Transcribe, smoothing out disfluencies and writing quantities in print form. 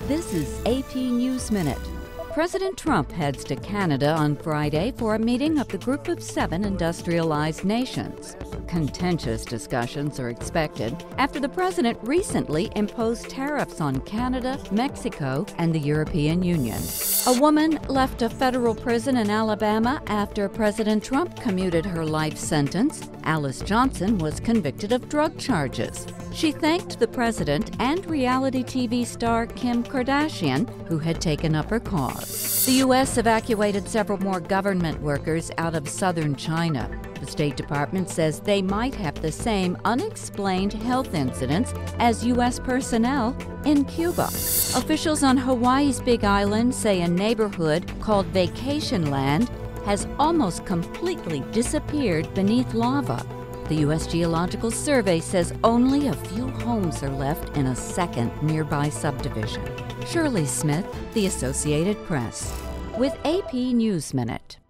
This is AP News Minute. President Trump heads to Canada on Friday for a meeting of the Group of Seven industrialized nations. Contentious discussions are expected after the president recently imposed tariffs on Canada, Mexico, and the European Union. A woman left a federal prison in Alabama after President Trump commuted her life sentence. Alice Johnson was convicted of drug charges. She thanked the president and reality TV star Kim Kardashian, who had taken up her cause. The U.S. evacuated several more government workers out of southern China. The State Department says they might have the same unexplained health incidents as U.S. personnel in Cuba. Officials on Hawaii's Big Island say a neighborhood called Vacation Land has almost completely disappeared beneath lava. The U.S. Geological Survey says only a few homes are left in a second nearby subdivision. Shirley Smith, The Associated Press, with AP News Minute.